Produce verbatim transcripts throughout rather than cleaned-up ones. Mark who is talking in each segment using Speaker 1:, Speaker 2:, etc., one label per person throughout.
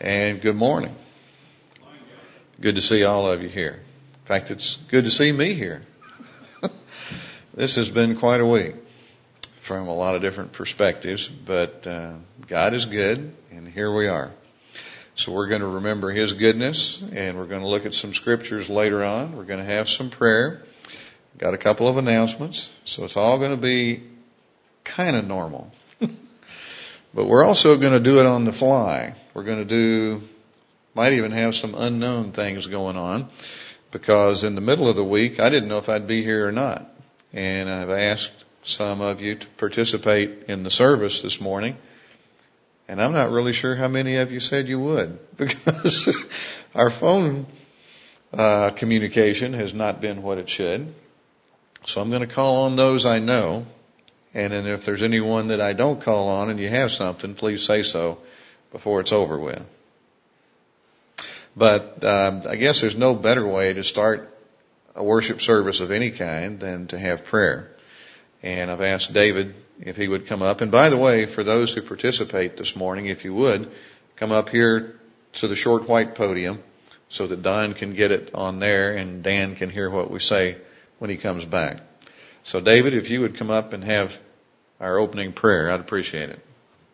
Speaker 1: and good morning. Good to see all of you here. In fact, it's good to see me here. This has been quite a week from a lot of different perspectives, but uh, God is good, and here we are. So we're going to remember His goodness, and we're going to look at some scriptures later on. We're going to have some prayer. Got a couple of announcements, so it's all going to be kind of normal. But we're also going to do it on the fly. We're going to do, might even have some unknown things going on, because in the middle of the week, I didn't know if I'd be here or not. And I've asked some of you to participate in the service this morning. And I'm not really sure how many of you said you would, because our phone uh, communication has not been what it should. So I'm going to call on those I know. And then if there's anyone that I don't call on and you have something, please say so before it's over with. But uh, I guess there's no better way to start a worship service of any kind than to have prayer. And I've asked David if he would come up. And by the way, for those who participate this morning, if you would, come up here to the short white podium so that Don can get it on there and Dan can hear what we say when he comes back. So David, if you would come up and have our opening prayer, I'd appreciate it.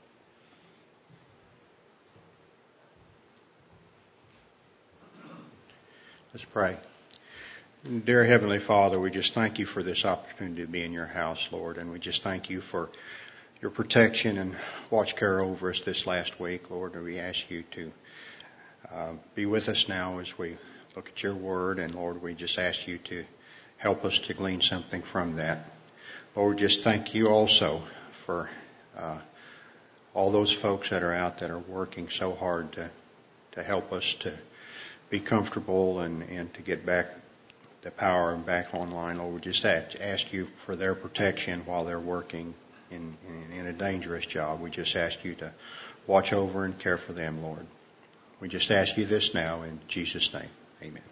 Speaker 2: Let's pray. Dear Heavenly Father, we just thank you for this opportunity to be in your house, Lord, and we just thank you for your protection and watch care over us this last week, Lord, and we ask you to uh, be with us now as we look at your word, and Lord, we just ask you to help us to glean something from that. Lord, just thank you also for uh, all those folks that are out that are working so hard to to help us to be comfortable and, and to get back the power and back online. Lord, we just ask, ask you for their protection while they're working in, in, in a dangerous job. We just ask you to watch over and care for them, Lord. We just ask you this now in Jesus' name. Amen.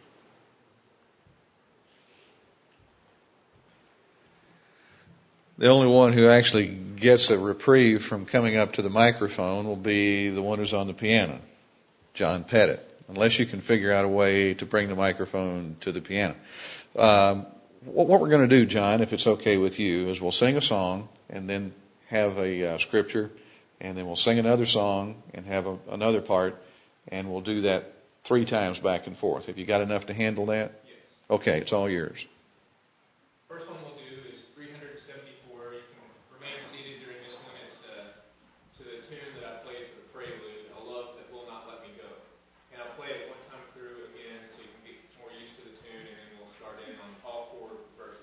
Speaker 1: The only one who actually gets a reprieve from coming up to the microphone will be the one who's on the piano, John Pettit, unless you can figure out a way to bring the microphone to the piano. Um, what we're going to do, John, if it's okay with you, is we'll sing a song and then have a uh, scripture, and then we'll sing another song and have a, another part, and we'll do that three times back and forth. Have you got enough to handle that?
Speaker 3: Yes.
Speaker 1: Okay, it's all yours.
Speaker 3: First one we'll do is three seventy-four. You can remain seated during this one. It's uh, to the tune that I played for the prelude, A Love That Will Not Let Me Go. And I'll play it one time through again so you can get more used to the tune, and then we'll start in on all four verses.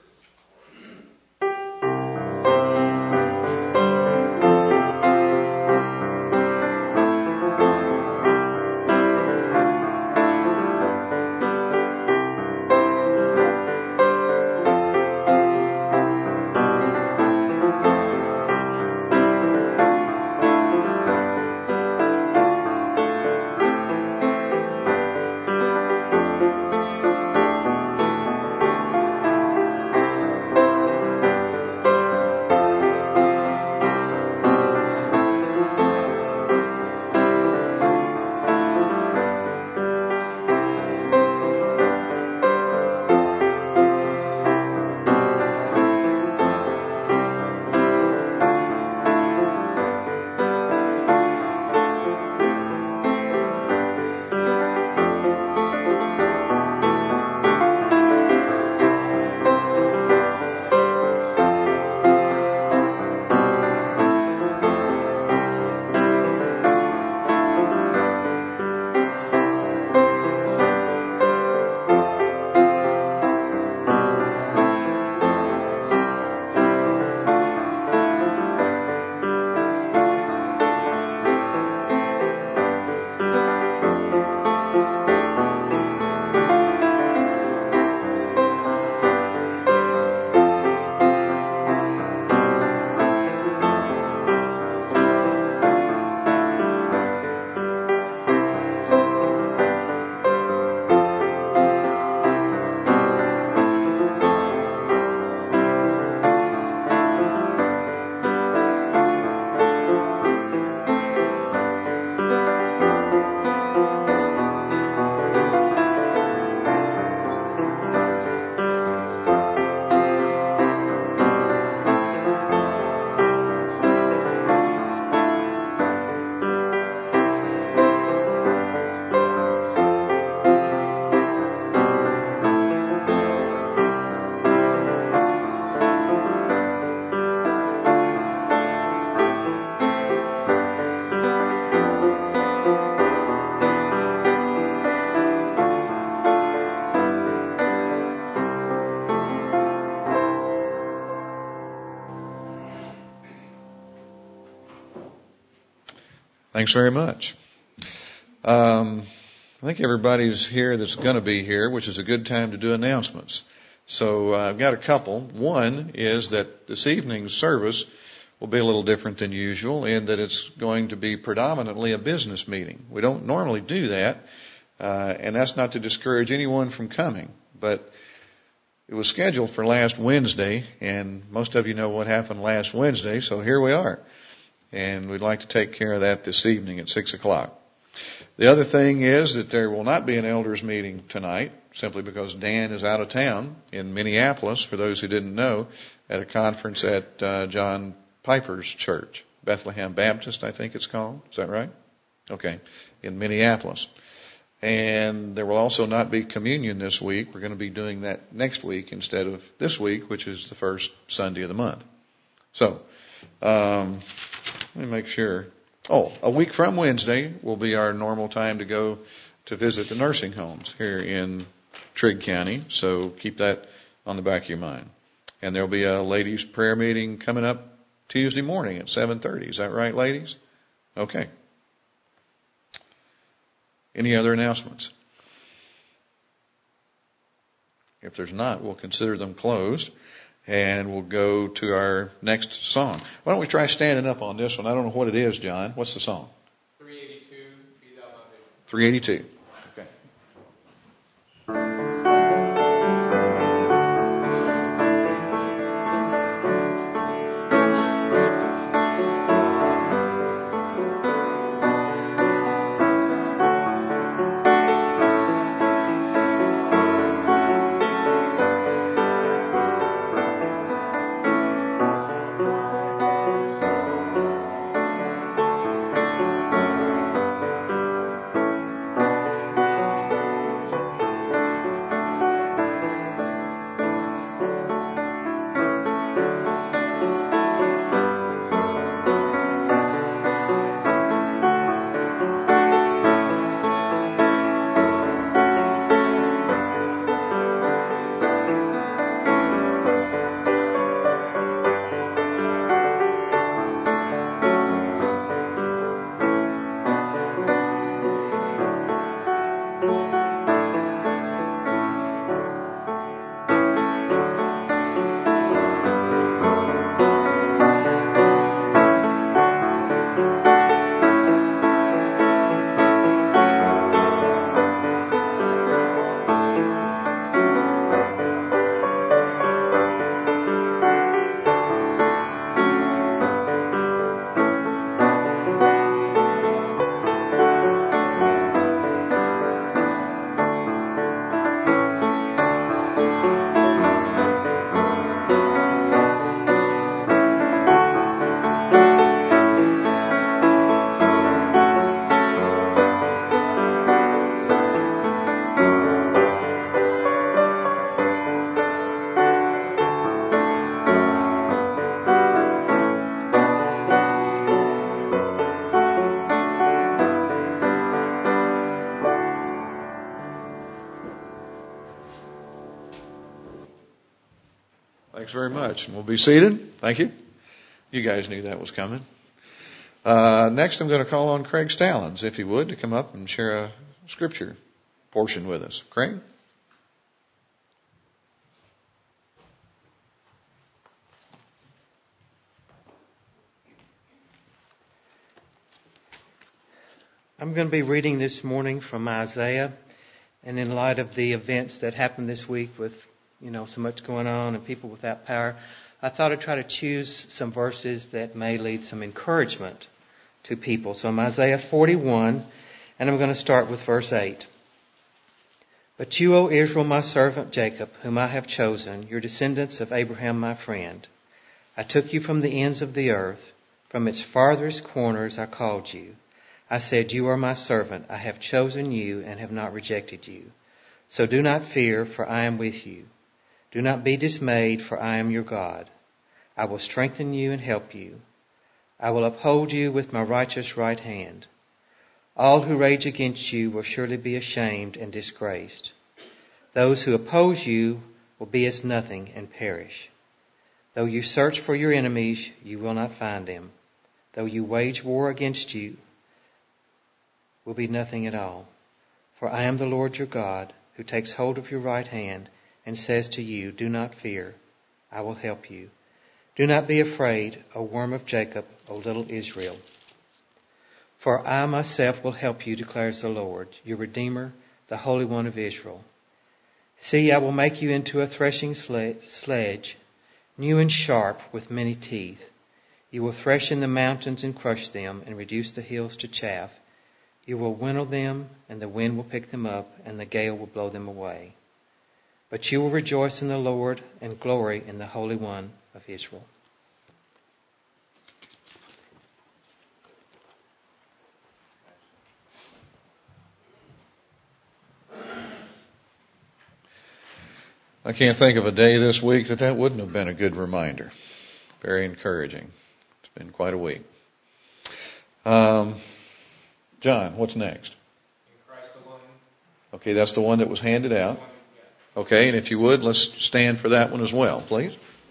Speaker 4: Thank you.
Speaker 1: Thanks very much. Um, I think everybody's here that's going to be here, which is a good time to do announcements. So uh, I've got a couple. One is that this evening's service will be a little different than usual in that it's going to be predominantly a business meeting. We don't normally do that, uh, and that's not to discourage anyone from coming. But it was scheduled for last Wednesday, and most of you know what happened last Wednesday, so here we are. And we'd like to take care of that this evening at six o'clock. The other thing is that there will not be an elders meeting tonight, simply because Dan is out of town in Minneapolis, for those who didn't know, at a conference at uh, John Piper's church, Bethlehem Baptist, I think it's called. Is that right? Okay, in Minneapolis. And there will also not be communion this week. We're going to be doing that next week instead of this week, which is the first Sunday of the month. So, um, let me make sure. Oh, a week from Wednesday will be our normal time to go to visit the nursing homes here in Trigg County. So keep that on the back of your mind. And there'll be a ladies' prayer meeting coming up Tuesday morning at seven thirty. Is that right, ladies? Okay. Any other announcements? If there's not, we'll consider them closed. And we'll go to our next song. Why don't we try standing up on this one? I don't know what it is, John. What's the song?
Speaker 3: three eighty-two, Be Thou My Vision.
Speaker 1: three eighty-two. Okay. Thanks very much. And we'll be seated. Thank you. You guys knew that was coming. Uh, next, I'm going to call on Craig Stallings, if he would, to come up and share a scripture portion with us. Craig?
Speaker 4: I'm going to be reading this morning from Isaiah, and in light of the events that happened this week with, you know, so much going on and people without power, I thought I'd try to choose some verses that may lead some encouragement to people. So I'm Isaiah forty-one, and I'm going to start with verse eight. But you, O Israel, my servant Jacob, whom I have chosen, your descendants of Abraham, my friend, I took you from the ends of the earth, from its farthest corners I called you. I said, you are my servant. I have chosen you and have not rejected you. So do not fear, for I am with you. Do not be dismayed, for I am your God. I will strengthen you and help you. I will uphold you with my righteous right hand. All who rage against you will surely be ashamed and disgraced. Those who oppose you will be as nothing and perish. Though you search for your enemies, you will not find them. Though you wage war against you, will be nothing at all. For I am the Lord your God, who takes hold of your right hand and says to you, do not fear, I will help you. Do not be afraid, O worm of Jacob, O little Israel. For I myself will help you, declares the Lord, your Redeemer, the Holy One of Israel. See, I will make you into a threshing sledge, new and sharp, with many teeth. You will thresh in the mountains and crush them, and reduce the hills to chaff. You will winnow them, and the wind will pick them up, and the gale will blow them away. But you will rejoice in the Lord, and glory in the Holy One of Israel.
Speaker 1: I can't think of a day this week that that wouldn't have been a good reminder. Very encouraging. It's been quite a week. Um, John, what's next?
Speaker 3: In Christ alone.
Speaker 1: Okay, that's the one that was handed out. Okay, and if you would, let's stand for that one as well, please.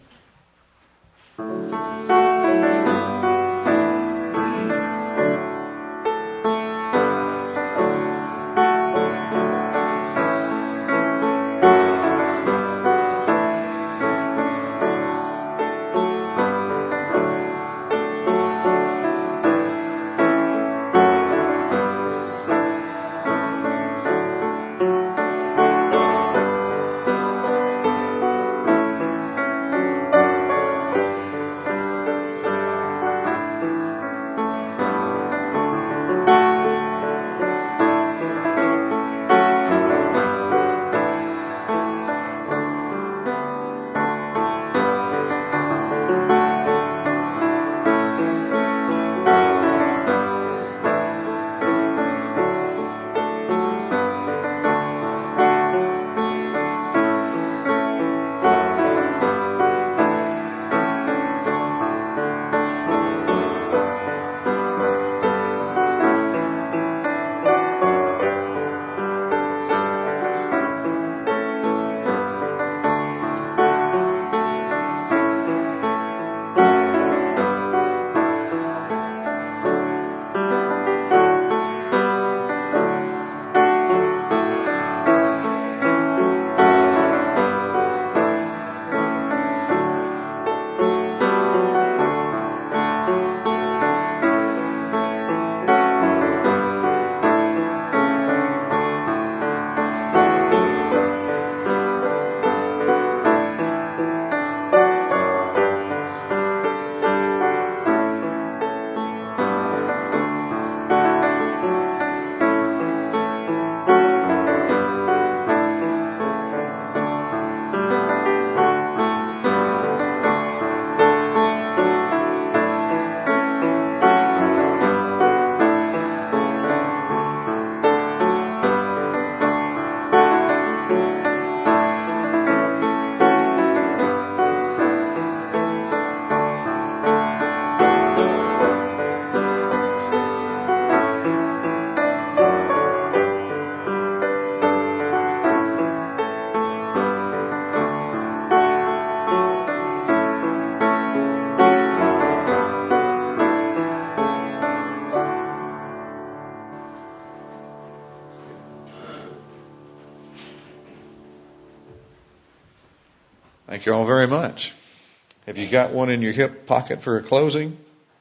Speaker 1: Thank you all very much. Have you got one in your hip pocket for a closing?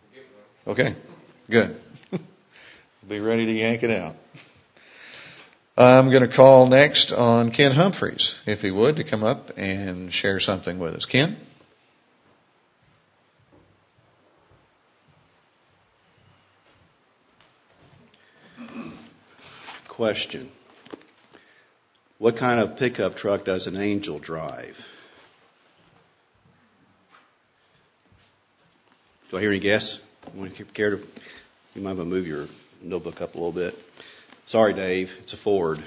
Speaker 1: Okay, good. Be ready to yank it out. I'm going to call next on Ken Humphreys, if he would, to come up and share something with us. Ken?
Speaker 5: Question. What kind of pickup truck does an angel drive? Do I hear any guess? Want to care to? You might want to move your notebook up a little bit. Sorry, Dave. It's a Ford.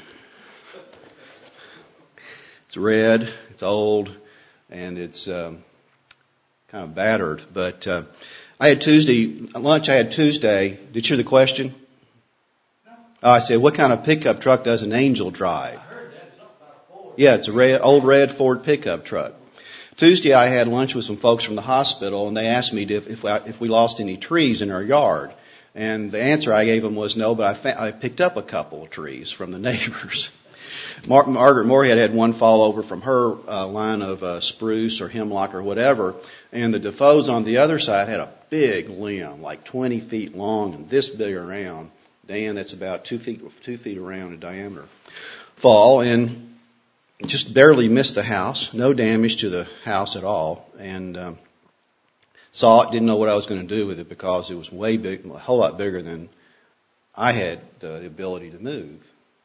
Speaker 5: It's red. It's old, and it's um, kind of battered. But uh, I had Tuesday lunch. I had Tuesday. Did you hear the question? No. Oh, I said, what kind of pickup truck does an angel drive? I heard that. Something about a Ford. Yeah, it's a red, old red Ford pickup truck. Tuesday I had lunch with some folks from the hospital, and they asked me if, if, I, if we lost any trees in our yard. And the answer I gave him was no, but I, fa- I picked up a couple of trees from the neighbors. Mar- Margaret Moorhead had one fall over from her uh, line of uh, spruce or hemlock or whatever, and the Defoes on the other side had a big limb, like twenty feet long and this big around. Dan, that's about two feet two feet around in diameter. Fall, and just barely missed the house. No damage to the house at all, and um, saw it. Didn't know what I was going to do with it because it was way big, a whole lot bigger than I had uh, the ability to move.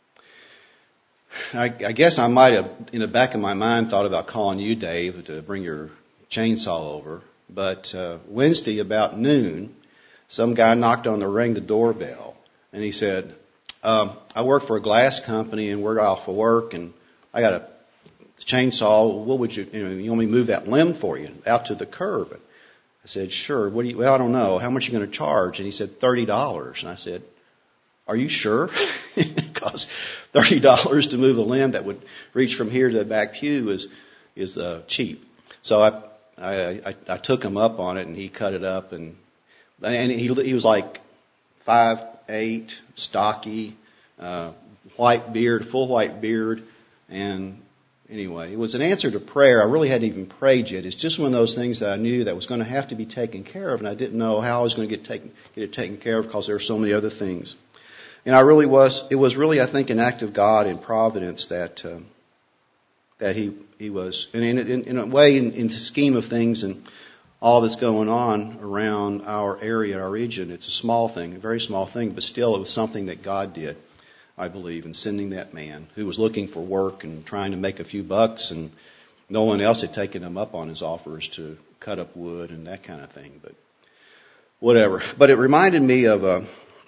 Speaker 5: I, I guess I might have, in the back of my mind, thought about calling you, Dave, to bring your chainsaw over. But uh, Wednesday, about noon, some guy knocked on the ring the doorbell, and he said, um, I work for a glass company, and we're off for work, and I got a chainsaw. What would you, you know, you want me to move that limb for you out to the curb? I said, sure. What do you, well, I don't know. How much are you going to charge? And he said, thirty dollars. And I said, are you sure? Because thirty dollars to move a limb that would reach from here to the back pew is is uh, cheap. So I, I I I took him up on it, and he cut it up, and and he he was like five eight, stocky, uh, white beard, full white beard, and anyway, it was an answer to prayer. I really hadn't even prayed yet. It's just one of those things that I knew that was going to have to be taken care of, and I didn't know how I was going to get taken get it taken care of because there were so many other things. And I really was, it was really, I think, an act of God in providence that uh, that he he was, and in, in, in a way, in, in the scheme of things and all that's going on around our area, our region, it's a small thing, a very small thing, but still it was something that God did, I believe, in sending that man who was looking for work and trying to make a few bucks, and no one else had taken him up on his offers to cut up wood and that kind of thing, but whatever. But it reminded me of a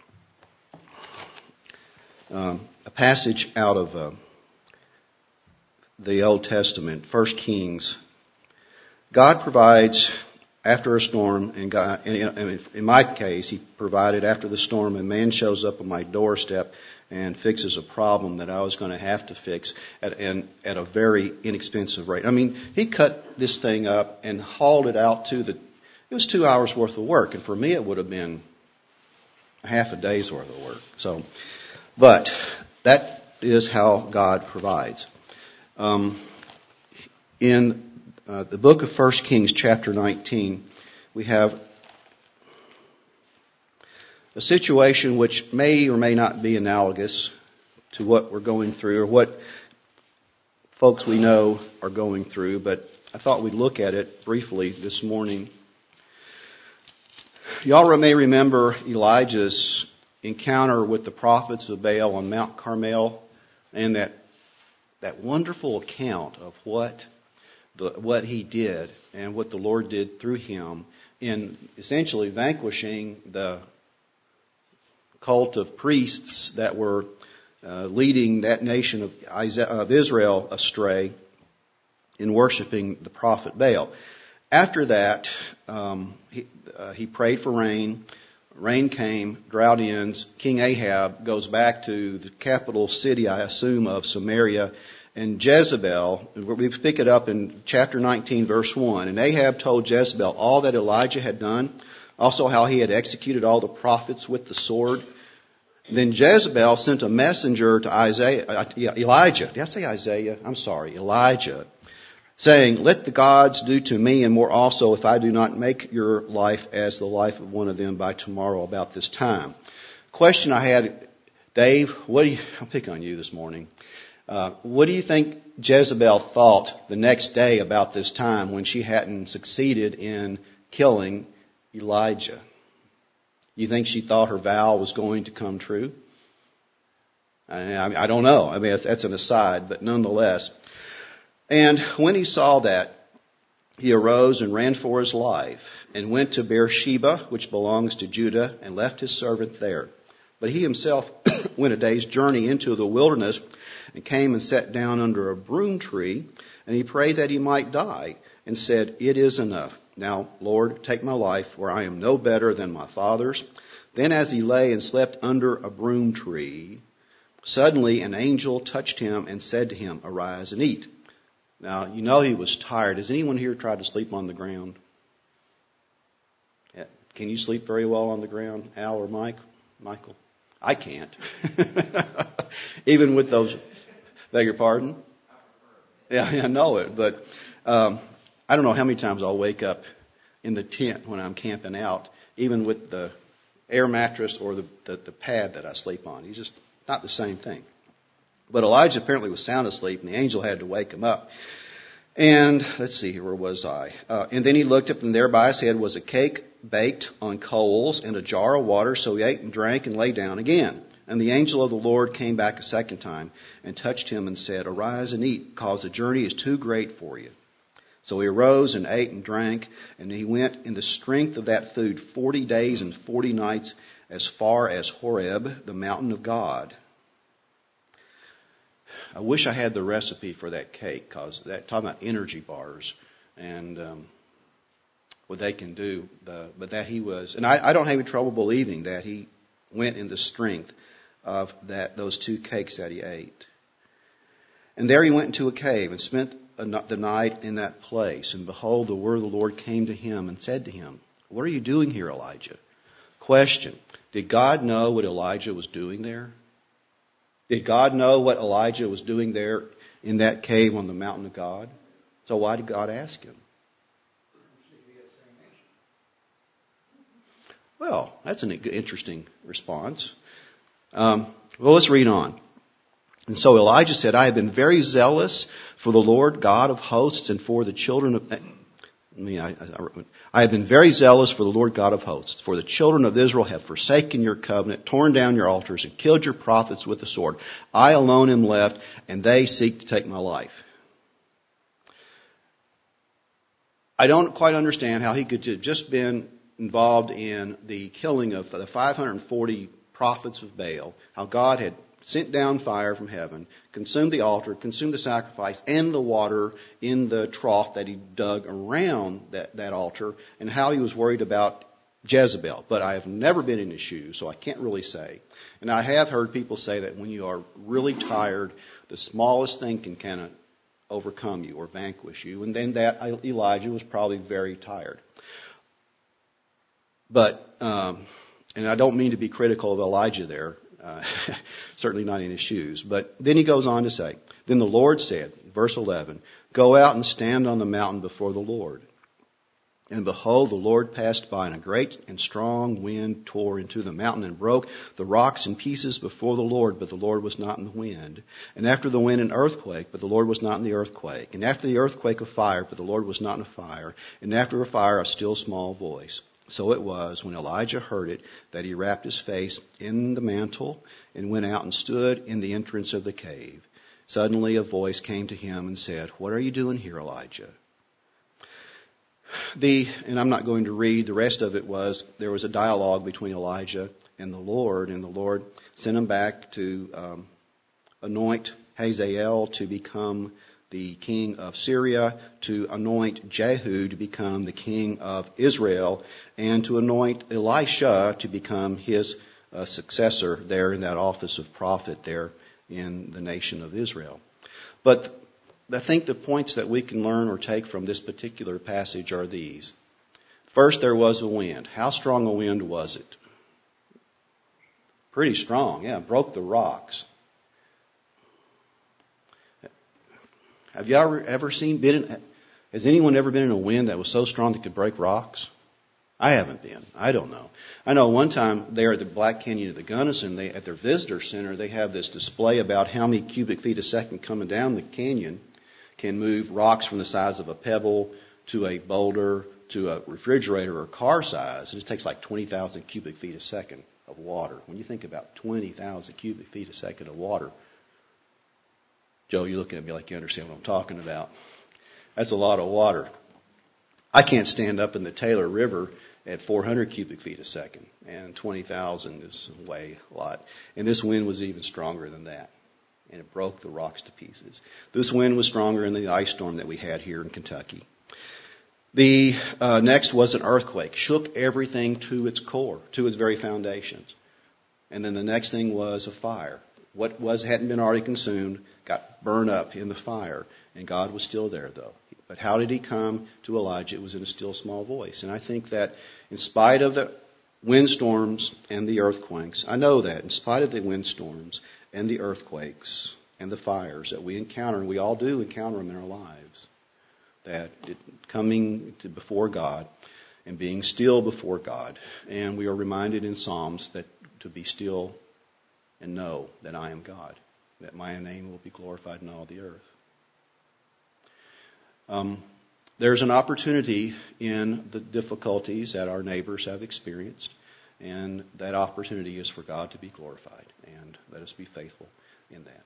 Speaker 5: Um, a passage out of uh, the Old Testament, First Kings. God provides after a storm, and God, in, in my case, He provided after the storm. A man shows up on my doorstep and fixes a problem that I was going to have to fix at, and, at a very inexpensive rate. I mean, he cut this thing up and hauled it out to the. It was two hours worth of work, and for me, it would have been half a day's worth of work. So. But that is how God provides. Um, in uh, the book of First Kings, chapter nineteen, we have a situation which may or may not be analogous to what we're going through or what folks we know are going through, but I thought we'd look at it briefly this morning. Y'all may remember Elijah's encounter with the prophets of Baal on Mount Carmel, and that that wonderful account of what the, what he did and what the Lord did through him in essentially vanquishing the cult of priests that were uh, leading that nation of, of Israel astray in worshiping the prophet Baal. After that, um, he, uh, he prayed for rain. Rain came, drought ends. King Ahab goes back to the capital city, I assume, of Samaria. And Jezebel, we pick it up in chapter nineteen, verse one. And Ahab told Jezebel all that Elijah had done, also how he had executed all the prophets with the sword. Then Jezebel sent a messenger to Isaiah, uh, Elijah. Did I say Isaiah? I'm sorry, Elijah. Saying, let the gods do to me and more also if I do not make your life as the life of one of them by tomorrow about this time. Question I had, Dave, what do you, I'll pick on you this morning. Uh, what do you think Jezebel thought the next day about this time when she hadn't succeeded in killing Elijah? You think she thought her vow was going to come true? I, I don't know. I mean, that's an aside, but nonetheless. And when he saw that, he arose and ran for his life and went to Beersheba, which belongs to Judah, and left his servant there. But he himself went a day's journey into the wilderness and came and sat down under a broom tree, and he prayed that he might die and said, it is enough. Now, Lord, take my life, for I am no better than my father's. Then as he lay and slept under a broom tree, suddenly an angel touched him and said to him, arise and eat. Now, you know he was tired. Has anyone here tried to sleep on the ground? Yeah, Can you sleep very well on the ground, Al or Mike? Michael? I can't. Even with those, beg your pardon? Yeah, I know it. But um, I don't know how many times I'll wake up in the tent when I'm camping out, even with the air mattress or the, the, the pad that I sleep on. It's just not the same thing. But Elijah apparently was sound asleep, and the angel had to wake him up. And let's see, where was I? Uh, and then he looked up, and there by his head was a cake baked on coals and a jar of water. So he ate and drank and lay down again. And the angel of the Lord came back a second time and touched him and said, "Arise and eat, because the journey is too great for you." So he arose and ate and drank, and he went in the strength of that food forty days and forty nights as far as Horeb, the mountain of God. I wish I had the recipe for that cake, because that talking about energy bars and um, what they can do. The, but that he was, and I, I don't have any trouble believing that he went in the strength of that those two cakes that he ate. And there he went into a cave and spent the night in that place. And behold, the word of the Lord came to him and said to him, "What are you doing here, Elijah?" Question: did God know what Elijah was doing there? Did God know what Elijah was doing there in that cave on the mountain of God? So why did God ask him? Well, that's an interesting response. Um, well, let's read on. And so Elijah said, "I have been very zealous for the Lord God of hosts and for the children of... I, mean, I, I, I have been very zealous for the Lord God of hosts. For the children of Israel have forsaken your covenant, torn down your altars, and killed your prophets with the sword. I alone am left, and they seek to take my life." I don't quite understand how he could have just been involved in the killing of the five hundred forty prophets of Baal, how God had sent down fire from heaven, consumed the altar, consumed the sacrifice, and the water in the trough that he dug around that, that altar, and how he was worried about Jezebel. But I have never been in his shoes, so I can't really say. And I have heard people say that when you are really tired, the smallest thing can kind of overcome you or vanquish you. And then that Elijah was probably very tired. But, um, and I don't mean to be critical of Elijah there. Uh, certainly not in his shoes. But then he goes on to say, "Then the Lord said," verse eleven, "Go out and stand on the mountain before the Lord." And behold, the Lord passed by, and a great and strong wind tore into the mountain and broke the rocks in pieces before the Lord, but the Lord was not in the wind. And after the wind, an earthquake, but the Lord was not in the earthquake. And after the earthquake, a fire, but the Lord was not in a fire. And after a fire, a still small voice. So it was, when Elijah heard it, that he wrapped his face in the mantle and went out and stood in the entrance of the cave. Suddenly a voice came to him and said, "What are you doing here, Elijah?" The, and I'm not going to read, the rest of it was, there was a dialogue between Elijah and the Lord, and the Lord sent him back to um, anoint Hazael to become the king of Syria, to anoint Jehu to become the king of Israel, and to anoint Elisha to become his uh, successor there in that office of prophet there in the nation of Israel. But I think the points that we can learn or take from this particular passage are these. First, there was a wind. How strong a wind was it? Pretty strong, yeah. It broke the rocks. Have you ever, ever seen, been in, has anyone ever been in a wind that was so strong that could break rocks? I haven't been. I don't know. I know one time there at the Black Canyon of the Gunnison, they, at their visitor center, they have this display about how many cubic feet a second coming down the canyon can move rocks from the size of a pebble to a boulder to a refrigerator or car size. And it takes like twenty thousand cubic feet a second of water. When you think about twenty thousand cubic feet a second of water, Joe, you're looking at me like you understand what I'm talking about. That's a lot of water. I can't stand up in the Taylor River at four hundred cubic feet a second, and twenty thousand is way a lot. And this wind was even stronger than that, and it broke the rocks to pieces. This wind was stronger than the ice storm that we had here in Kentucky. The uh, next was an earthquake, shook everything to its core, to its very foundations. And then the next thing was a fire. What was hadn't been already consumed got burned up in the fire, and God was still there, though. But how did he come to Elijah? It was in a still small voice. And I think that in spite of the windstorms and the earthquakes, I know that in spite of the windstorms and the earthquakes and the fires that we encounter, and we all do encounter them in our lives, that it, coming to before God and being still before God. And we are reminded in Psalms that to be still and know that I am God, that my name will be glorified in all the earth. Um, there's an opportunity in the difficulties that our neighbors have experienced, and that opportunity is for God to be glorified, and let us be faithful in that.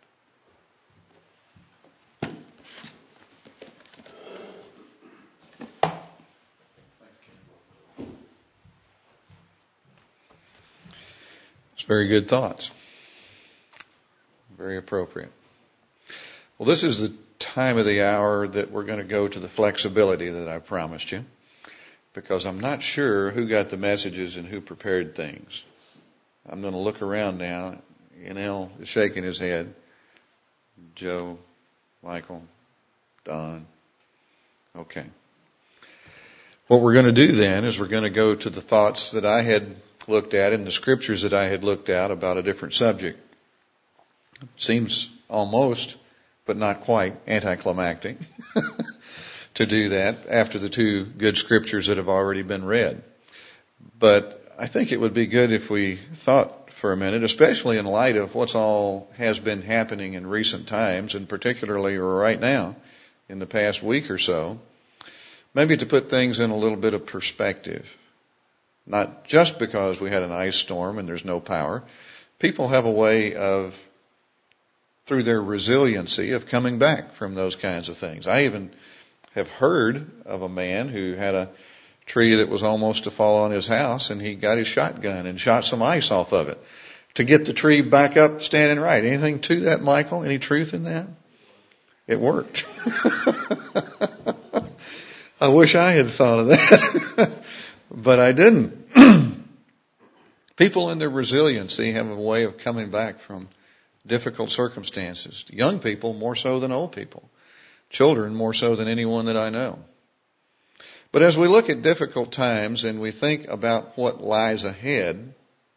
Speaker 1: It's very good thoughts. Very appropriate. Well, this is the time of the hour that we're going to go to the flexibility that I promised you, because I'm not sure who got the messages and who prepared things. I'm going to look around now. Enel is shaking his head. Joe, Michael, Don. Okay. What we're going to do then is we're going to go to the thoughts that I had looked at and the scriptures that I had looked at about a different subject. Seems almost, but not quite, anticlimactic to do that after the two good scriptures that have already been read. But I think it would be good if we thought for a minute, especially in light of what's all has been happening in recent times, and particularly right now, in the past week or so, maybe to put things in a little bit of perspective. Not just because we had an ice storm and there's no power. People have a way of, through their resiliency, of coming back from those kinds of things. I even have heard of a man who had a tree that was almost to fall on his house, and he got his shotgun and shot some ice off of it to get the tree back up standing right. Anything to that, Michael? Any truth in that? It worked. I wish I had thought of that, but I didn't. People in their resiliency have a way of coming back from difficult circumstances. Young people more so than old people. Children more so than anyone that I know. But as we look at difficult times and we think about what lies ahead,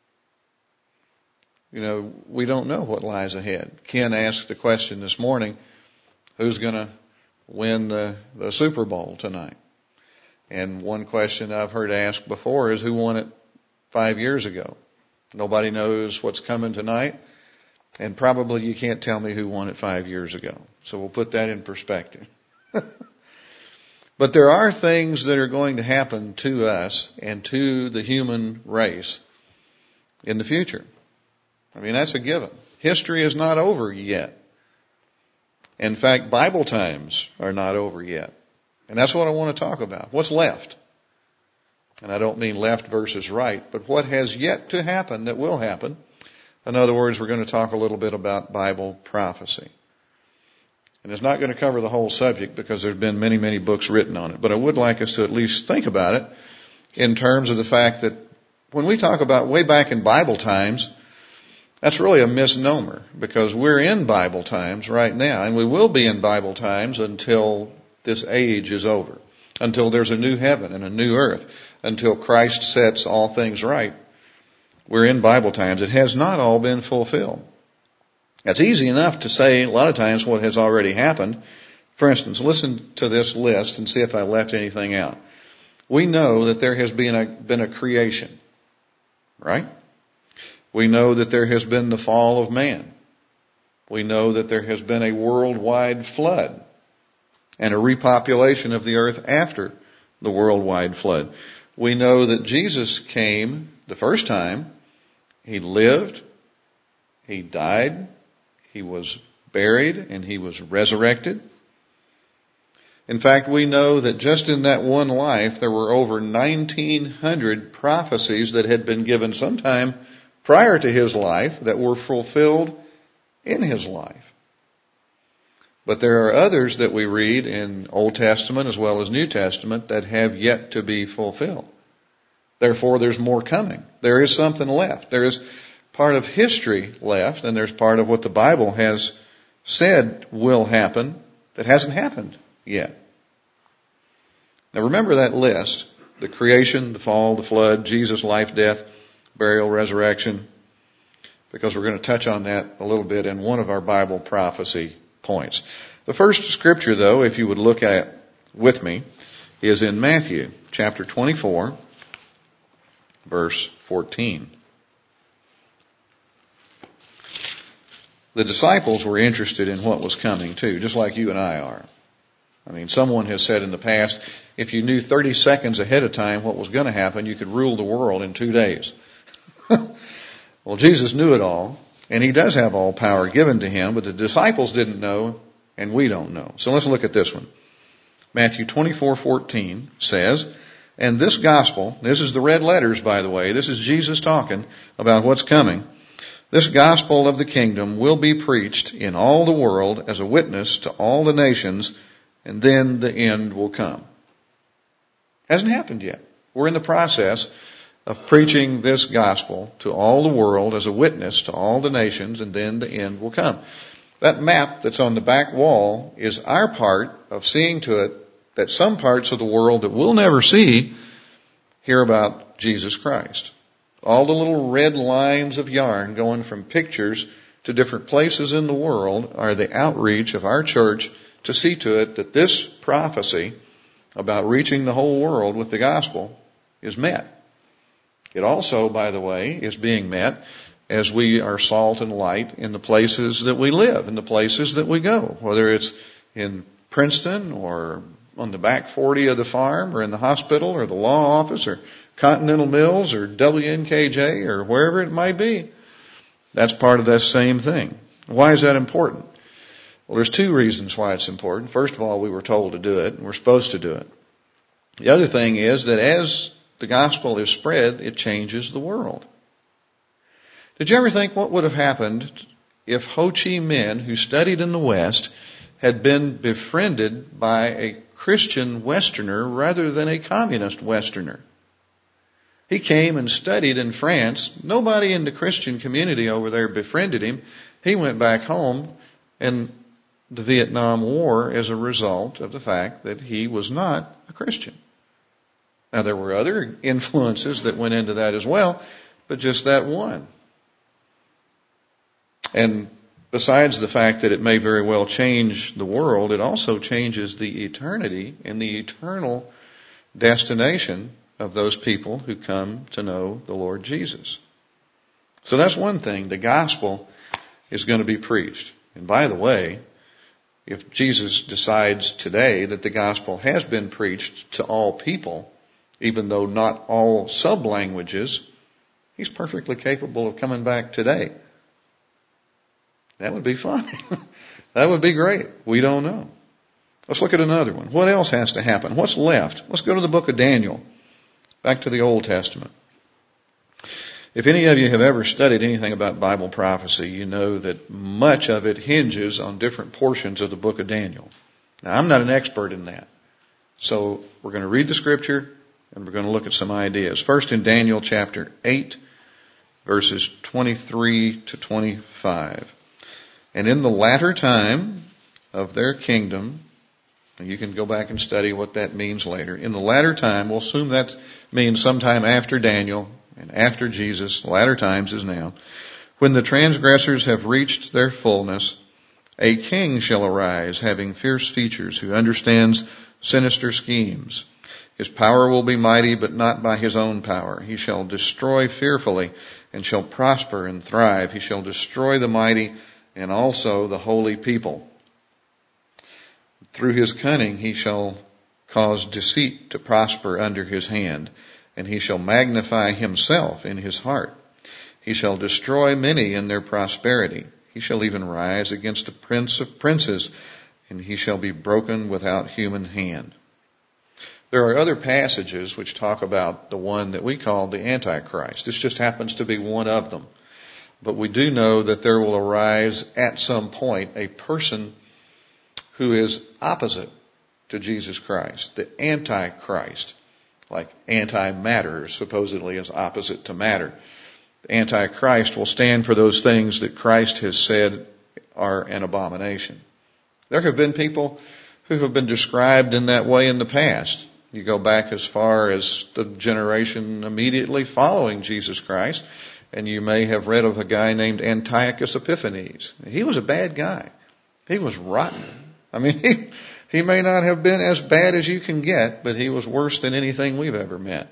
Speaker 1: you know, we don't know what lies ahead. Ken asked the question this morning, who's going to win the, the Super Bowl tonight? And one question I've heard asked before is, who won it five years ago? Nobody knows what's coming tonight, and probably you can't tell me who won it five years ago. So we'll put that in perspective. But there are things that are going to happen to us and to the human race in the future. I mean, that's a given. History is not over yet. In fact, Bible times are not over yet. And that's what I want to talk about. What's left? And I don't mean left versus right, but what has yet to happen that will happen. In other words, we're going to talk a little bit about Bible prophecy. And it's not going to cover the whole subject because there's been many, many books written on it. But I would like us to at least think about it in terms of the fact that when we talk about way back in Bible times, that's really a misnomer, because we're in Bible times right now, and we will be in Bible times until this age is over, until there's a new heaven and a new earth, until Christ sets all things right. We're in Bible times. It has not all been fulfilled. It's easy enough to say a lot of times what has already happened. For instance, listen to this list and see if I left anything out. We know that there has been a, been a creation, right? We know that there has been the fall of man. We know that there has been a worldwide flood and a repopulation of the earth after the worldwide flood. We know that Jesus came the first time. He lived, He died, He was buried, and He was resurrected. In fact, we know that just in that one life, there were over nineteen hundred prophecies that had been given sometime prior to His life that were fulfilled in His life. But there are others that we read in Old Testament as well as New Testament that have yet to be fulfilled. Therefore, there's more coming. There is something left. There is part of history left, and there's part of what the Bible has said will happen that hasn't happened yet. Now remember that list: the creation, the fall, the flood, Jesus' life, death, burial, resurrection, because we're going to touch on that a little bit in one of our Bible prophecy points. The first scripture, though, if you would look at with me, is in Matthew chapter twenty-four, verse fourteen. The disciples were interested in what was coming too, just like you and I are. I mean, someone has said in the past, if you knew thirty seconds ahead of time what was going to happen, you could rule the world in two days. Well, Jesus knew it all, and He does have all power given to Him, but the disciples didn't know, and we don't know. So let's look at this one. Matthew twenty-four fourteen says, and this gospel, this is the red letters, by the way, this is Jesus talking about what's coming. This gospel of the kingdom will be preached in all the world as a witness to all the nations, and then the end will come. Hasn't happened yet. We're in the process of preaching this gospel to all the world as a witness to all the nations, and then the end will come. That map that's on the back wall is our part of seeing to it that some parts of the world that we'll never see hear about Jesus Christ. All the little red lines of yarn going from pictures to different places in the world are the outreach of our church to see to it that this prophecy about reaching the whole world with the gospel is met. It also, by the way, is being met as we are salt and light in the places that we live, in the places that we go, whether it's in Princeton or on the back forty of the farm or in the hospital or the law office or Continental Mills or W N K J or wherever it might be. That's part of that same thing. Why is that important? Well, there's two reasons why it's important. First of all, we were told to do it, and we're supposed to do it. The other thing is that as the gospel is spread, it changes the world. Did you ever think what would have happened if Ho Chi Minh, who studied in the West, had been befriended by a Christian Westerner rather than a communist Westerner? He came and studied in France. Nobody in the Christian community over there befriended him. He went back home, and the Vietnam War as a result of the fact that he was not a Christian. Now, there were other influences that went into that as well, but just that one. And besides the fact that it may very well change the world, it also changes the eternity and the eternal destination of those people who come to know the Lord Jesus. So that's one thing. The gospel is going to be preached. And by the way, if Jesus decides today that the gospel has been preached to all people, even though not all sub-languages, He's perfectly capable of coming back today. That would be fine. That would be great. We don't know. Let's look at another one. What else has to happen? What's left? Let's go to the book of Daniel. Back to the Old Testament. If any of you have ever studied anything about Bible prophecy, you know that much of it hinges on different portions of the book of Daniel. Now, I'm not an expert in that. So we're going to read the scripture and we're going to look at some ideas. First in Daniel chapter eight, verses twenty-three to twenty-five. And in the latter time of their kingdom, and you can go back and study what that means later. In the latter time, we'll assume that means sometime after Daniel and after Jesus. The latter times is now. When the transgressors have reached their fullness, a king shall arise, having fierce features, who understands sinister schemes. His power will be mighty, but not by his own power. He shall destroy fearfully, and shall prosper and thrive. He shall destroy the mighty, and also the holy people. Through his cunning he shall cause deceit to prosper under his hand, and he shall magnify himself in his heart. He shall destroy many in their prosperity. He shall even rise against the prince of princes, and he shall be broken without human hand. There are other passages which talk about the one that we call the Antichrist. This just happens to be one of them. But we do know that there will arise at some point a person who is opposite to Jesus Christ, the Antichrist. Like antimatter supposedly is opposite to matter. The Antichrist will stand for those things that Christ has said are an abomination. There have been people who have been described in that way in the past. You go back as far as the generation immediately following Jesus Christ, and you may have read of a guy named Antiochus Epiphanes. He was a bad guy. He was rotten. I mean, he, he may not have been as bad as you can get, but he was worse than anything we've ever met.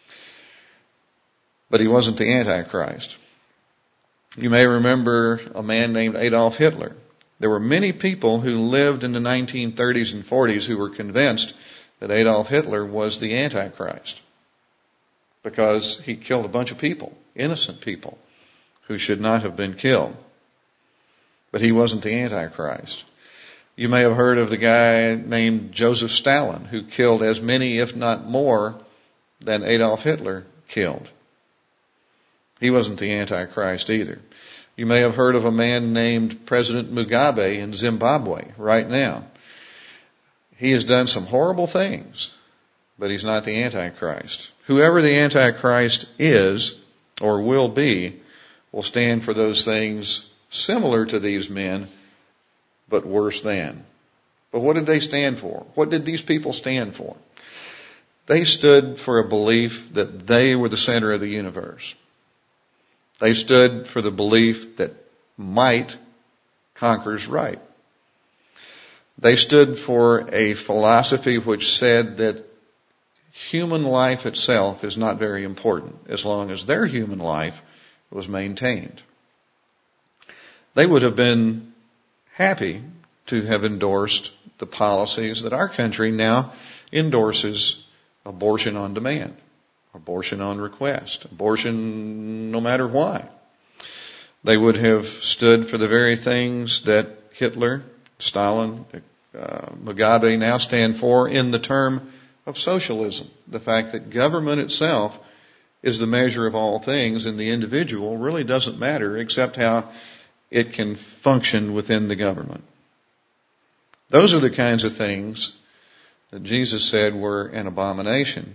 Speaker 1: But he wasn't the Antichrist. You may remember a man named Adolf Hitler. There were many people who lived in the nineteen thirties and forties who were convinced that Adolf Hitler was the Antichrist because he killed a bunch of people, innocent people, who should not have been killed. But he wasn't the Antichrist. You may have heard of the guy named Joseph Stalin, who killed as many, if not more, than Adolf Hitler killed. He wasn't the Antichrist either. You may have heard of a man named President Mugabe in Zimbabwe right now. He has done some horrible things, but he's not the Antichrist. Whoever the Antichrist is or will be will stand for those things similar to these men, but worse than. But what did they stand for? What did these people stand for? They stood for a belief that they were the center of the universe. They stood for the belief that might conquers right. They stood for a philosophy which said that human life itself is not very important as long as their human life was maintained. They would have been happy to have endorsed the policies that our country now endorses: abortion on demand, abortion on request, abortion no matter why. They would have stood for the very things that Hitler, Stalin, uh, Mugabe now stand for in the term of socialism. The fact that government itself is the measure of all things and the individual really doesn't matter except how it can function within the government. Those are the kinds of things that Jesus said were an abomination.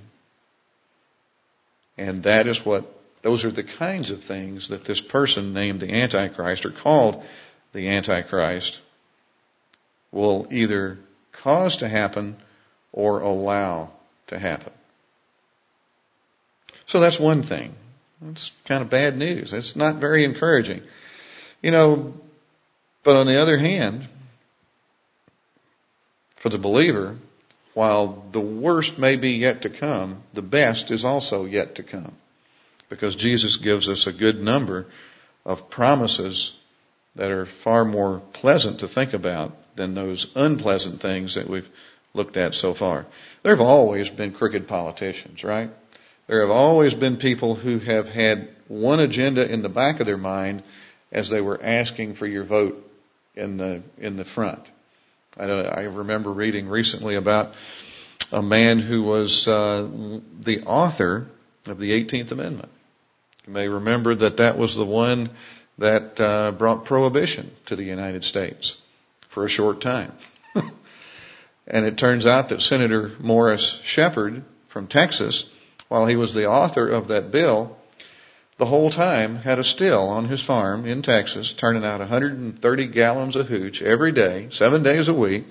Speaker 1: And that is what, those are the kinds of things that this person named the Antichrist, or called the Antichrist, will either cause to happen or allow to happen. So that's one thing. That's kind of bad news. It's not very encouraging. You know, but on the other hand, for the believer, while the worst may be yet to come, the best is also yet to come. Because Jesus gives us a good number of promises that are far more pleasant to think about than those unpleasant things that we've looked at so far. There have always been crooked politicians, right? There have always been people who have had one agenda in the back of their mind as they were asking for your vote in the in the front. I, I remember reading recently about a man who was uh, the author of the eighteenth Amendment. You may remember that that was the one that uh, brought prohibition to the United States for a short time. And it turns out that Senator Morris Shepherd from Texas, while he was the author of that bill, the whole time had a still on his farm in Texas, turning out one hundred thirty gallons of hooch every day, seven days a week,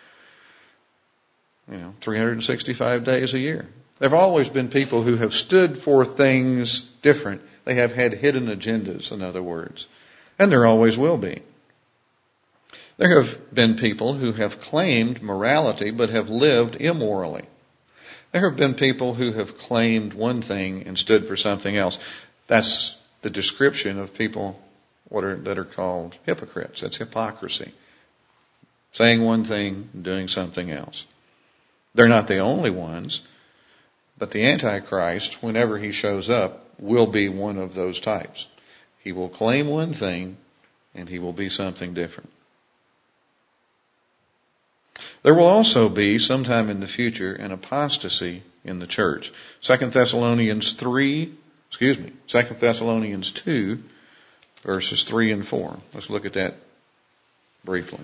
Speaker 1: you know, three hundred sixty-five days a year. There have always been people who have stood for things different. They have had hidden agendas, in other words. And there always will be. There have been people who have claimed morality but have lived immorally. There have been people who have claimed one thing and stood for something else. That's the description of people what are, that are called hypocrites. That's hypocrisy. Saying one thing, doing something else. They're not the only ones, but the Antichrist, whenever he shows up, will be one of those types. He will claim one thing, and he will be something different. There will also be, sometime in the future, an apostasy in the church. Second Thessalonians three, excuse me, Second Thessalonians two, verses three and four. Let's look at that briefly.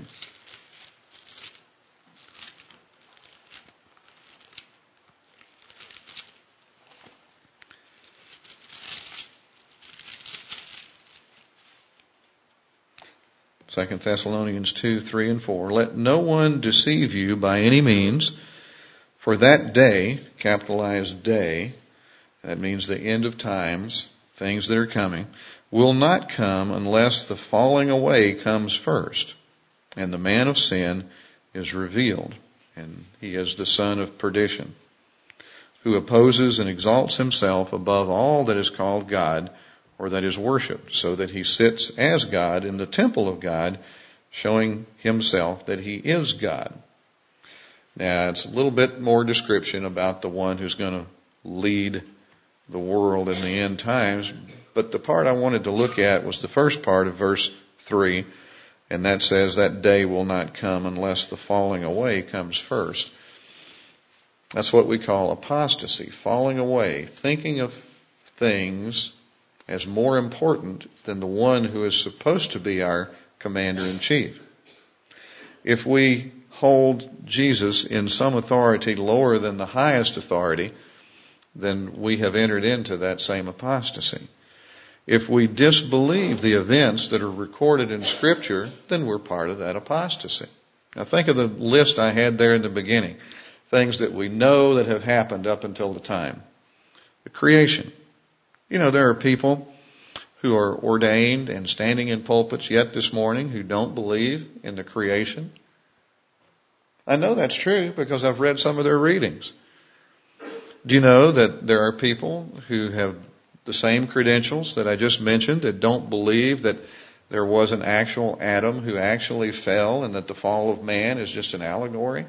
Speaker 1: Second Thessalonians two, three and four. Let no one deceive you by any means, For that day, capitalized day, that means the end of times, things that are coming, will not come unless the falling away comes first, and the man of sin is revealed, and he is the son of perdition, who opposes and exalts himself above all that is called God or that is worshipped, so that he sits as God in the temple of God, showing himself that he is God. Now, it's a little bit more description about the one who's going to lead the world in the end times, but the part I wanted to look at was the first part of verse three, and that says that day will not come unless the falling away comes first. That's what we call apostasy, falling away, thinking of things as more important than the one who is supposed to be our commander-in-chief. If we hold Jesus in some authority lower than the highest authority, then we have entered into that same apostasy. If we disbelieve the events that are recorded in Scripture, then we're part of that apostasy. Now think of the list I had there in the beginning. Things that we know that have happened up until the time. The creation. You know, there are people who are ordained and standing in pulpits yet this morning who don't believe in the creation. I know that's true because I've read some of their readings. Do you know that there are people who have the same credentials that I just mentioned that don't believe that there was an actual Adam who actually fell and that the fall of man is just an allegory?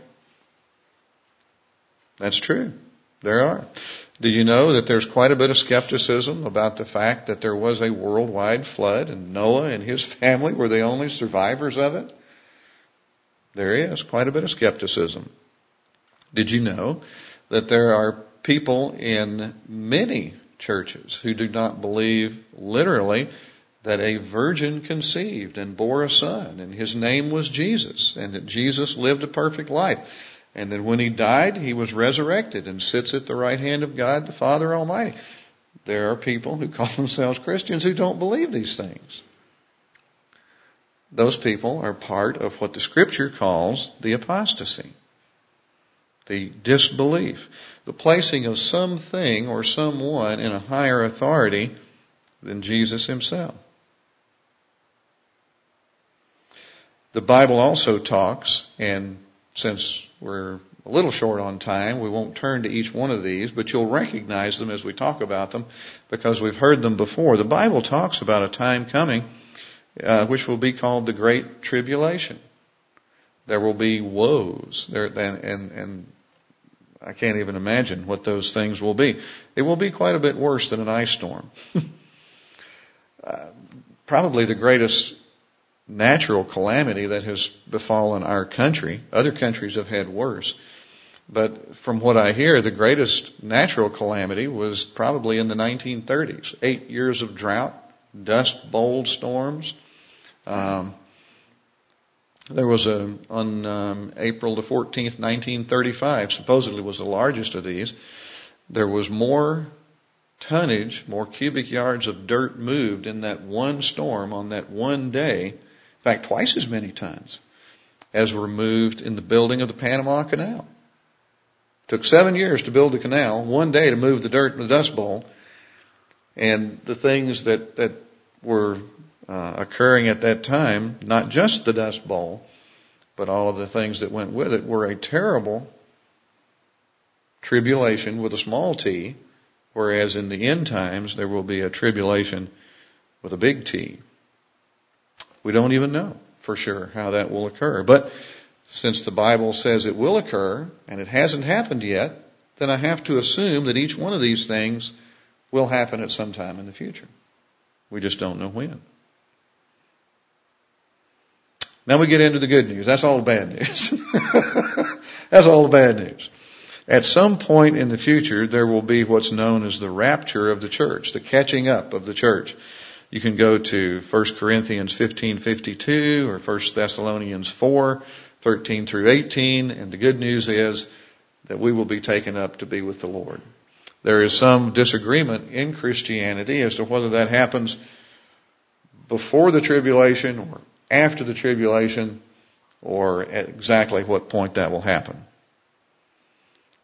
Speaker 1: That's true. There are. Do you know that there's quite a bit of skepticism about the fact that there was a worldwide flood and Noah and his family were the only survivors of it? There is quite a bit of skepticism. Did you know that there are people in many churches who do not believe literally that a virgin conceived and bore a son and his name was Jesus and that Jesus lived a perfect life and that when he died he was resurrected and sits at the right hand of God the Father Almighty? There are people who call themselves Christians who don't believe these things. Those people are part of what the Scripture calls the apostasy, the disbelief, the placing of something or someone in a higher authority than Jesus himself. The Bible also talks, and since we're a little short on time, we won't turn to each one of these, but you'll recognize them as we talk about them because we've heard them before. The Bible talks about a time coming uh, which will be called the Great Tribulation. There will be woes, there, and, and, and I can't even imagine what those things will be. It will be quite a bit worse than an ice storm. uh, probably the greatest natural calamity that has befallen our country. Other countries have had worse. But from what I hear, the greatest natural calamity was probably in the nineteen thirties. Eight years of drought, dust bowl storms. Um, there was a, on um, April the fourteenth, nineteen thirty-five, supposedly was the largest of these, there was more tonnage, more cubic yards of dirt moved in that one storm on that one day, in fact twice as many tons, as were moved in the building of the Panama Canal. It took seven years to build the canal, one day to move the dirt in the dust bowl, and the things that, that were uh, occurring at that time, not just the dust bowl, but all of the things that went with it, were a terrible tribulation with a small t, whereas in the end times there will be a tribulation with a big T. We don't even know for sure how that will occur. But since the Bible says it will occur, and it hasn't happened yet, then I have to assume that each one of these things will happen at some time in the future. We just don't know when. Now we get into the good news. That's all the bad news. That's all the bad news. At some point in the future, there will be what's known as the rapture of the church, the catching up of the church. You can go to First Corinthians fifteen fifty-two or First Thessalonians four, thirteen through eighteen, and the good news is that we will be taken up to be with the Lord. There is some disagreement in Christianity as to whether that happens before the tribulation or after the tribulation or at exactly what point that will happen.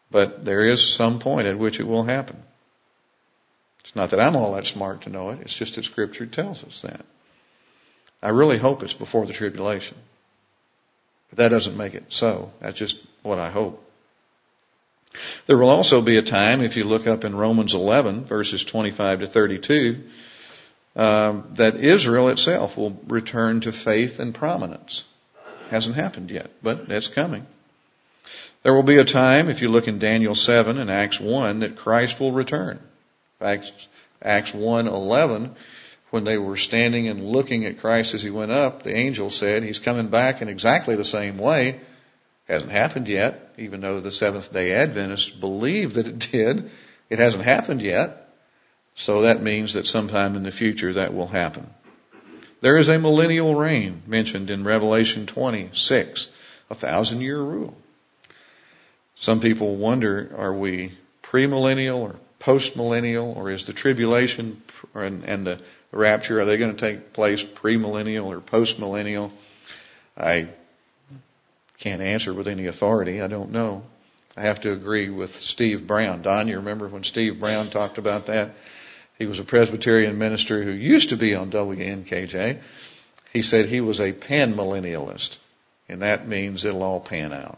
Speaker 1: But there is some point at which it will happen. It's not that I'm all that smart to know it. It's just that Scripture tells us that. I really hope it's before the tribulation. But that doesn't make it so. That's just what I hope. There will also be a time, if you look up in Romans eleven, verses twenty-five to thirty-two, um, that Israel itself will return to faith and prominence. Hasn't happened yet, but it's coming. There will be a time, if you look in Daniel seven and Acts one, that Christ will return. In fact, Acts one eleven, when they were standing and looking at Christ as he went up, the angel said he's coming back in exactly the same way. Hasn't happened yet, even though the Seventh-day Adventists believe that it did. It hasn't happened yet. So that means that sometime in the future that will happen. There is a millennial reign mentioned in Revelation twenty-six, a thousand-year rule. Some people wonder, are we premillennial or postmillennial, or is the tribulation and the rapture, are they going to take place premillennial or postmillennial? I can't answer with any authority. I don't know. I have to agree with Steve Brown. Don, you remember when Steve Brown talked about that? He was a Presbyterian minister who used to be on W N K J. He said he was a panmillennialist, and that means it'll all pan out.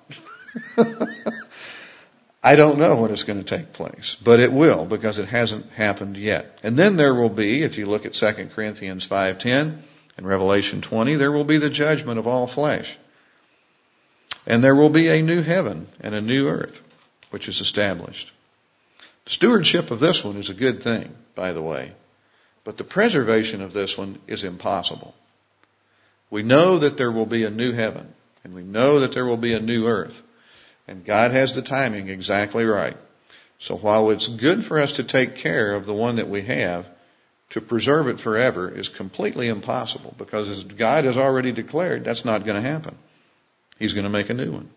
Speaker 1: I don't know when it's going to take place, but it will, because it hasn't happened yet. And then there will be, if you look at Second Corinthians five ten and Revelation twenty, there will be the judgment of all flesh. And there will be a new heaven and a new earth, which is established. Stewardship of this one is a good thing, by the way. But the preservation of this one is impossible. We know that there will be a new heaven, and we know that there will be a new earth. And God has the timing exactly right. So while it's good for us to take care of the one that we have, to preserve it forever is completely impossible, because as God has already declared, that's not going to happen. He's going to make a new one.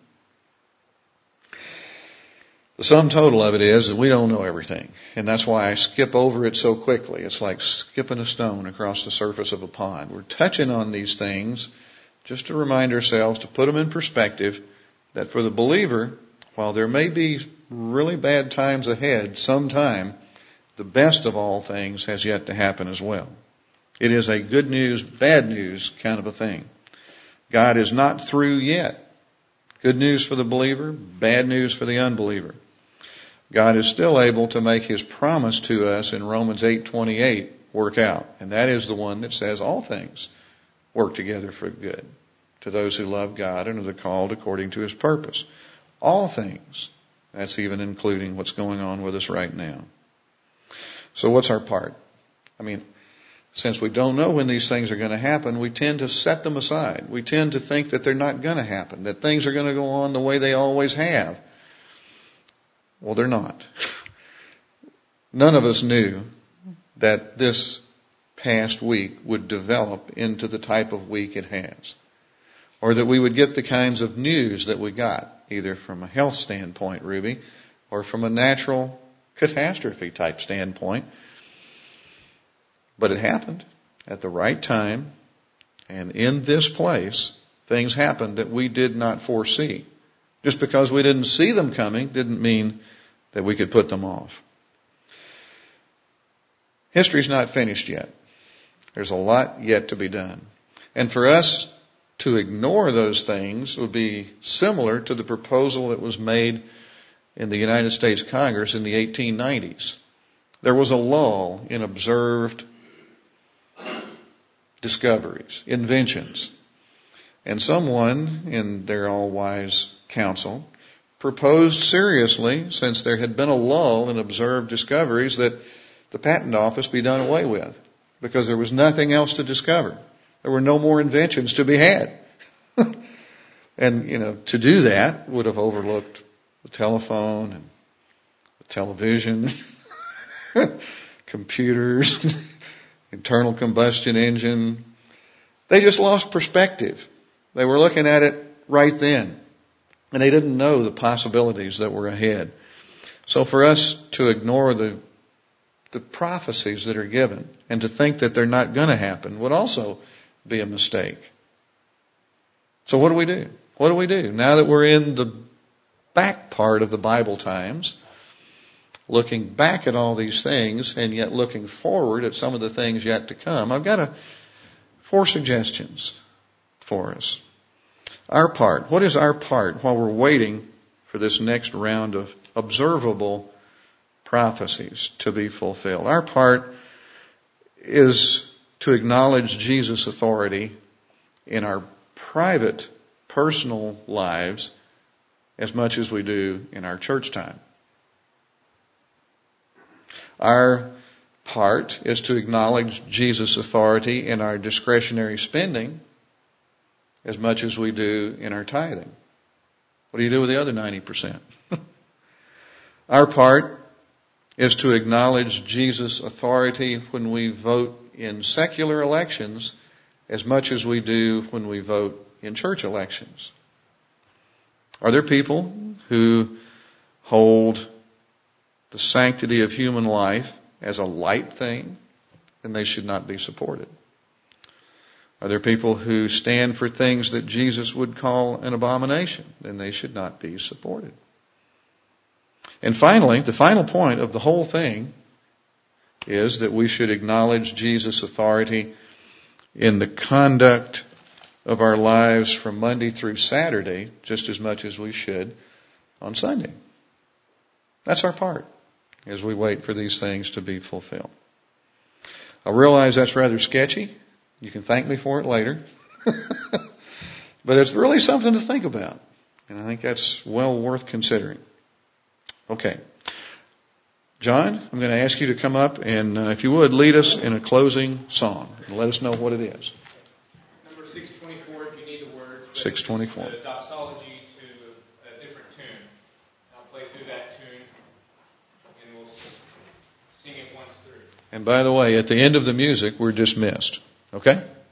Speaker 1: The sum total of it is that we don't know everything. And that's why I skip over it so quickly. It's like skipping a stone across the surface of a pond. We're touching on these things just to remind ourselves, to put them in perspective, that for the believer, while there may be really bad times ahead sometime, the best of all things has yet to happen as well. It is a good news, bad news kind of a thing. God is not through yet. Good news for the believer, bad news for the unbeliever. God is still able to make His promise to us in Romans eight twenty-eight work out. And that is the one that says all things work together for good to those who love God and are called according to His purpose. All things. That's even including what's going on with us right now. So what's our part? I mean, since we don't know when these things are going to happen, we tend to set them aside. We tend to think that they're not going to happen, that things are going to go on the way they always have. Well, they're not. None of us knew that this past week would develop into the type of week it has, or that we would get the kinds of news that we got, either from a health standpoint, Ruby, or from a natural catastrophe type standpoint. But it happened at the right time, and in this place, things happened that we did not foresee. Just because we didn't see them coming didn't mean that we could put them off. History's not finished yet. There's a lot yet to be done. And for us to ignore those things would be similar to the proposal that was made in the United States Congress in the eighteen nineties. There was a lull in observed discoveries, inventions. And someone in their all-wise council proposed seriously, since there had been a lull in observed discoveries, that the patent office be done away with, because there was nothing else to discover. There were no more inventions to be had. And, you know, to do that would have overlooked the telephone and the television, computers, internal combustion engine. They just lost perspective. They were looking at it right then, and they didn't know the possibilities that were ahead. So for us to ignore the the prophecies that are given and to think that they're not going to happen would also be a mistake. So what do we do? What do we do now that we're in the back part of the Bible times, looking back at all these things and yet looking forward at some of the things yet to come, I've got a, four suggestions for us. Our part. What is our part while we're waiting for this next round of observable prophecies to be fulfilled? Our part is to acknowledge Jesus' authority in our private, personal lives as much as we do in our church time. Our part is to acknowledge Jesus' authority in our discretionary spending as much as we do in our tithing. What do you do with the other ninety percent? Our part is to acknowledge Jesus' authority when we vote in secular elections as much as we do when we vote in church elections. Are there people who hold the sanctity of human life as a light thing? Then they should not be supported. Are there people who stand for things that Jesus would call an abomination? Then they should not be supported. And finally, the final point of the whole thing is that we should acknowledge Jesus' authority in the conduct of our lives from Monday through Saturday just as much as we should on Sunday. That's our part as we wait for these things to be fulfilled. I realize that's rather sketchy. You can thank me for it later. But it's really something to think about. And I think that's well worth considering. Okay. John, I'm going to ask you to come up and, uh, if you would, lead us in a closing song and let us know what it is.
Speaker 3: Number six twenty-four, if you need the words.
Speaker 1: six twenty-four.
Speaker 3: The doxology to a different tune. I'll play through that tune and we'll sing it once through.
Speaker 1: And by the way, at the end of the music, we're dismissed. Okay?